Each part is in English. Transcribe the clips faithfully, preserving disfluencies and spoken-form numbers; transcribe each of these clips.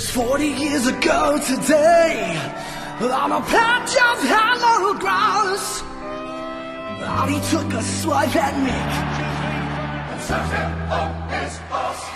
Forty years ago today, on a patch of hollow grass, Artie took a swipe at Mick and served him on his boss.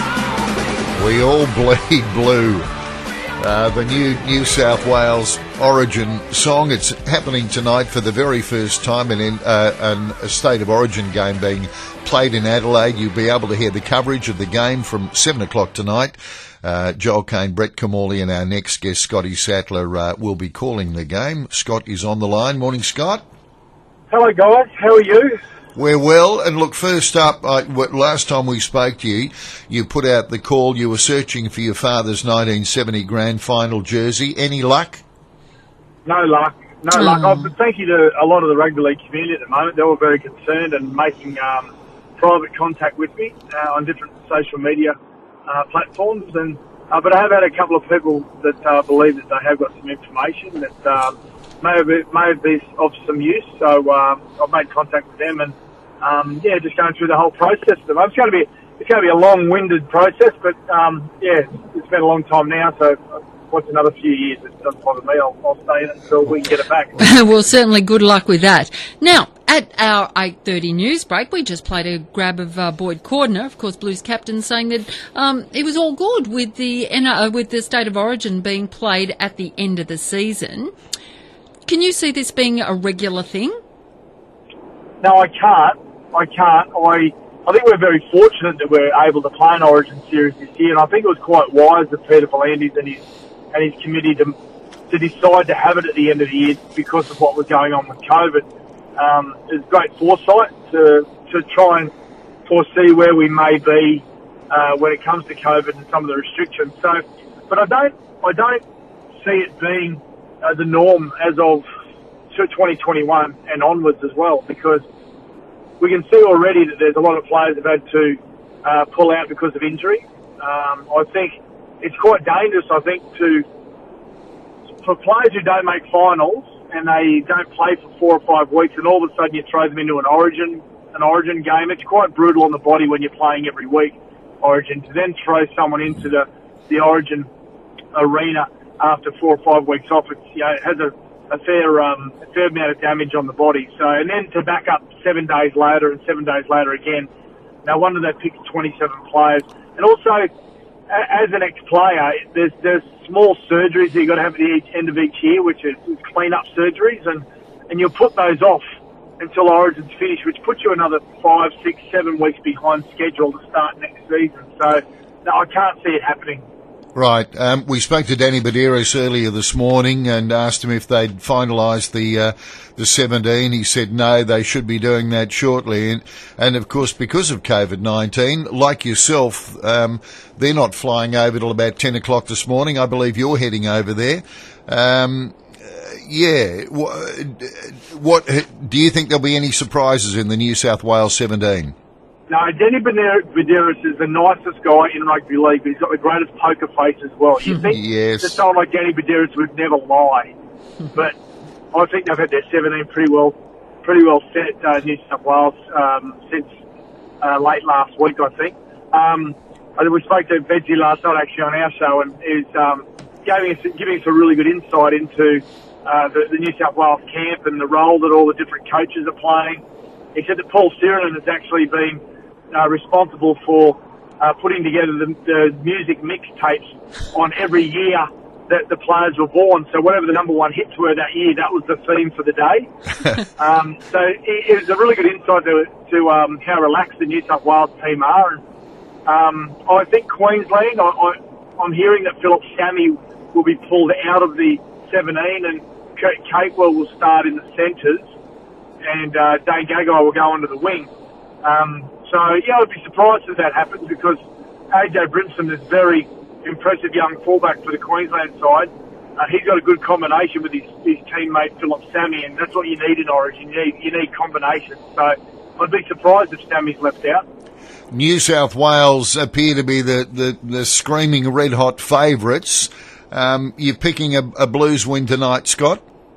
We all bleed blue. Uh, the new New South Wales Origin song. It's happening tonight for the very first time in uh, an, a State of Origin game being played in Adelaide. You'll be able to hear the coverage of the game from seven o'clock tonight. Uh, Joel Kane, Brett Camorley and our next guest, Scotty Sattler, uh, will be calling the game. Scott is on the line. Morning, Scott. Hello, guys. How are you? We're well. And look, first up, I, last time we spoke to you, you put out the call. You were searching for your father's nineteen seventy grand final jersey. Any luck? No luck. No Mm. luck. I've been thanking to a lot of the rugby league community at the moment. They were very concerned and making um, private contact with me uh, on different social media uh, platforms. And uh, but I have had a couple of people that uh, believe that they have got some information that um, may have may have been of some use. So um, I've made contact with them and um, yeah, just going through the whole process. It's going to be it's going to be a long-winded process, but um, yeah, it's been a long time now. So what's another few years? It doesn't bother me. I'll, I'll stay in it until we can get it back. Well, certainly good luck with that. Now, at our eight thirty news break, we just played a grab of uh, Boyd Cordner, of course, Blues captain, saying that um, it was all good with the uh, with the State of Origin being played at the end of the season. Can you see this being a regular thing? No, I can't. I can't. I I think we're very fortunate that we're able to play an Origin series this year, and I think it was quite wise of Peter V'landys and his and his committee to to decide to have it at the end of the year because of what was going on with COVID. Um, it's great foresight to to try and foresee where we may be uh, when it comes to COVID and some of the restrictions. So, but I don't I don't see it being uh, the norm as of twenty twenty-one and onwards as well, because we can see already that there's a lot of players that have had to uh, pull out because of injury. Um, I think it's quite dangerous, I think, to for players who don't make finals and they don't play for four or five weeks and all of a sudden you throw them into an Origin an Origin game. It's quite brutal on the body when you're playing every week, Origin, to then throw someone into the, the Origin arena after four or five weeks off. It's, you know, it has a a fair um, a fair amount of damage on the body. So, and then to back up seven days later and seven days later again, no wonder they picked twenty-seven players. And also, a- as an ex-player, there's there's small surgeries that you've got to have at the each, end of each year, which is, is clean-up surgeries, and, and you'll put those off until Origin's finished, which puts you another five, six, seven weeks behind schedule to start next season. So, no, I can't see it happening. Right. Um, we spoke to Danny Medeiros earlier this morning and asked him if they'd finalised the uh, the seventeen. He said no, they should be doing that shortly. And, and of course, because of COVID nineteen, like yourself, um, they're not flying over till about ten o'clock this morning. I believe you're heading over there. Um, yeah. What, what do you think there'll be any surprises in the New South Wales seventeen? No, Danny Medeiros is the nicest guy in rugby league, but he's got the greatest poker face as well. You think yes. that someone like Danny Medeiros would never lie, but I think they've had their seventeen pretty well, pretty well set, uh, New South Wales, um, since uh, late last week, I think. Um, I think we spoke to Betsy last night actually on our show, and is um, giving us giving us a really good insight into uh, the, the New South Wales camp and the role that all the different coaches are playing. He said that Paul Sirenen has actually been Uh, responsible for uh, putting together the, the music mixtapes on every year that the players were born. So whatever the number one hits were that year, that was the theme for the day. um, so it, it was a really good insight to, to um, how relaxed the New South Wales team are. And, um, I think Queensland, I, I, I'm hearing that Philip Sammy will be pulled out of the seventeen and Kurt Capewell will start in the centres and uh, Dane Gagai will go onto the wing. Um, So, yeah, I'd be surprised if that happens because A J Brimson is a very impressive young fullback for the Queensland side. Uh, he's got a good combination with his, his teammate Philip Sammy, and that's what you need in Origin. You need, you need combinations. So I'd be surprised if Sammy's left out. New South Wales appear to be the, the, the screaming red-hot favourites. Um, you're picking a, a Blues win tonight, Scott?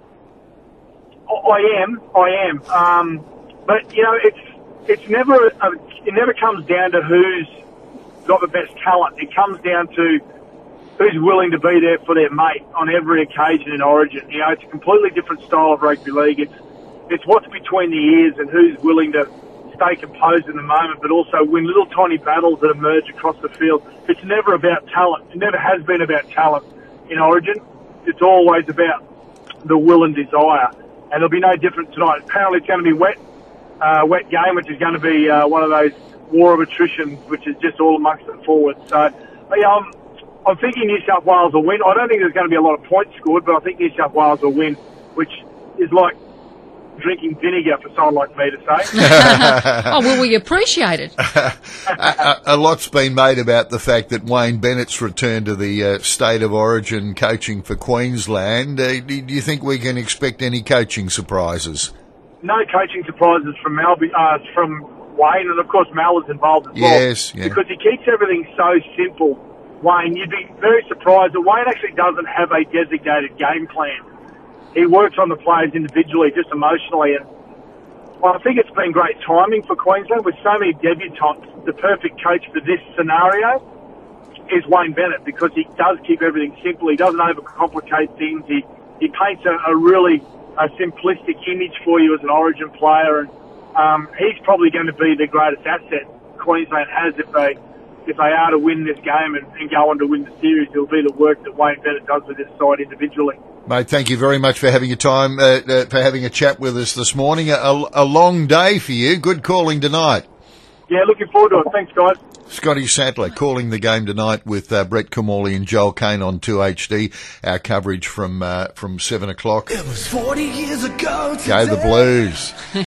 I am, I am. Um, but, you know, it's It's never. It never comes down to who's got the best talent. It comes down to who's who's willing to be there for their mate on every occasion in Origin. You know, it's a completely different style of rugby league. It's it's what's between the ears and who's willing to stay composed in the moment, but also win little tiny battles that emerge across the field. It's never about talent. It never has been about talent in Origin. It's always about the will and desire. And it'll be no different tonight. Apparently it's going to be wet, uh, wet game, which is going to be uh, one of those war of attrition, which is just all amongst the forwards. So, yeah, I'm, I'm thinking New South Wales will win. I don't think there's going to be a lot of points scored, but I think New South Wales will win, which is like drinking vinegar for someone like me to say. Oh, well, we appreciate it. a, a lot's been made about the fact that Wayne Bennett's returned to the uh, State of Origin coaching for Queensland. Uh, do, do you think we can expect any coaching surprises? No coaching surprises from Mal, uh, from Wayne, and of course Mal is involved as yes, well. Yeah. Because he keeps everything so simple, Wayne. You'd be very surprised that Wayne actually doesn't have a designated game plan. He works on the players individually, just emotionally, and I think it's been great timing for Queensland with so many debutants. The perfect coach for this scenario is Wayne Bennett, because he does keep everything simple. He doesn't overcomplicate things. He he paints a, a really a simplistic image for you as an Origin player, and um, he's probably going to be the greatest asset Queensland has if they if they are to win this game and, and go on to win the series. It'll be the work that Wayne Bennett does with this side individually. Mate, thank you very much for having your time, uh, uh, for having a chat with us this morning. A, a long day for you. Good calling tonight. Yeah, looking forward to it. Thanks, guys. Scotty Sattler calling the game tonight with uh, Brett Kamali and Joel Kane on two H D. Our coverage from uh, from seven o'clock. It was forty years ago today. Go the Blues.